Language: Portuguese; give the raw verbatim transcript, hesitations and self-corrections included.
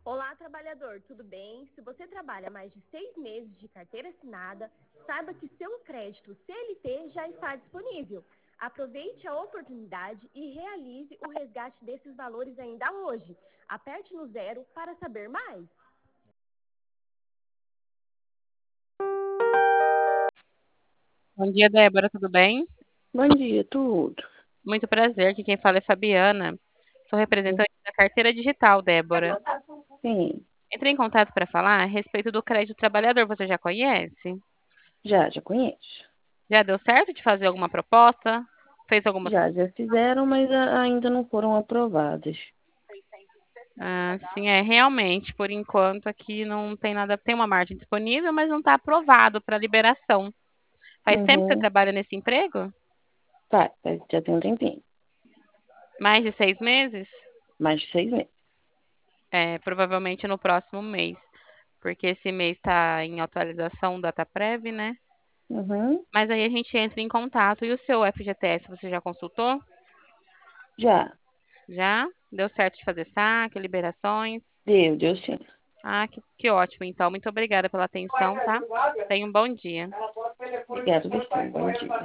Olá, trabalhador, tudo bem? Se você trabalha mais de seis meses de carteira assinada, saiba que seu crédito C L T já está disponível. Aproveite a oportunidade e realize o resgate desses valores ainda hoje. Aperte no zero para saber mais. Bom dia, Débora, tudo bem? Bom dia, tudo. Muito prazer, aqui quem fala é Fabiana. Sou representante da carteira digital, Débora. Sim, Entrei em contato para falar a respeito do crédito trabalhador, você já conhece? já, já conheço. Já deu certo de fazer alguma proposta? Fez alguma... Já, já fizeram, mas a- ainda não foram aprovadas. Ah, sim, é, realmente, por enquanto aqui não tem nada, tem uma margem disponível, mas não está aprovado para liberação. Faz tempo que você Uhum. trabalha nesse emprego? Vai, vai, já tem um tempinho. Mais de seis meses? Mais de seis meses. É, provavelmente no próximo mês, porque esse mês está em atualização DataPrev, né? Uhum. Mas aí a gente entra em contato. E o seu F G T S, você já consultou? Já, Já? Deu certo de fazer saque, liberações? deu, deu sim. Ah, que, que ótimo, então. Muito obrigada pela atenção, tá? Tenha um bom dia. Obrigada, Vicente. Bom dia.